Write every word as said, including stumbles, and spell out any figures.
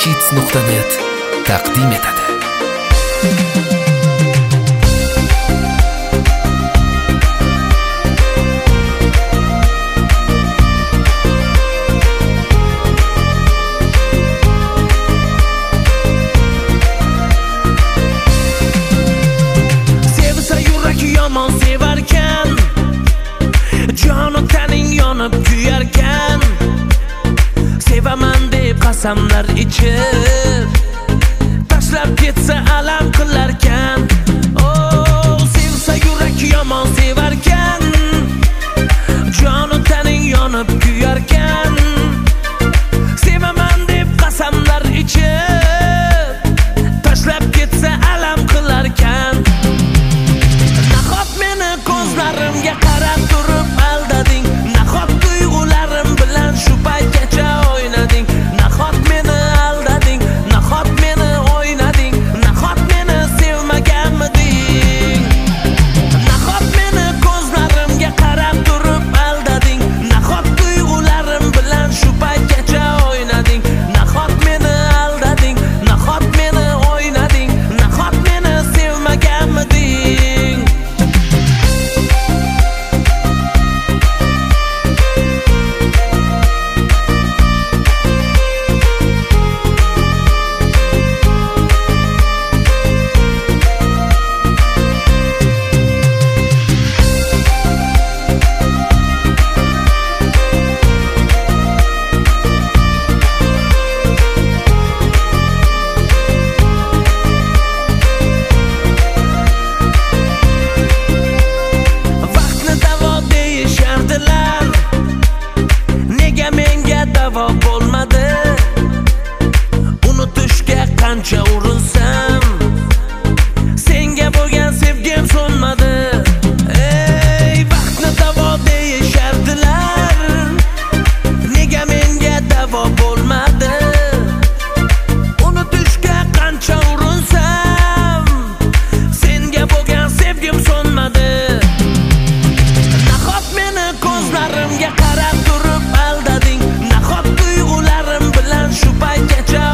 cheats nuqta net taqdim etadi. Sevsa yurak yomon sevarkan, jonu taning yonib kuyarkan, sevaman deb qasamlar ichib tashlab ketsa alam qilarkan. Oh, sevsa yurak yomon sevarkan, jonu taning yonib kuyarkan, sevaman deb qasamlar ichib tashlab ketsa alam qilarkan. Nahot meni ko'zlarimga qarab turib aldading, nahot tuyg'ularim bilan shu paytgacha o'ynading, nahot meni aldading, nahot meni o'ynading, nahot meni sevmaganmiding, nahot meni ko'zlarimga qarab turib aldading, nahot tuyg'ularim bilan shu paytgacha o'ynading, nahot meni aldading, nahot meni o'ynading, nahot meni sevmaganmiding. Vaqtni davo deyishardilar, nega menga davo bo'lmadi? Unutishga qancha urinsam, senga bo'lgan sevgim so'nmadi. Ey, vaqtni davo deyishardilar, nega menga davo bo'lmadi? Unutishga qancha urinsam, senga bo'lgan sevgim so'nmadi. Nahot meni ko'zlarimga qarab turib aldading, nahot tuyg'ularim bilan shu paytgacha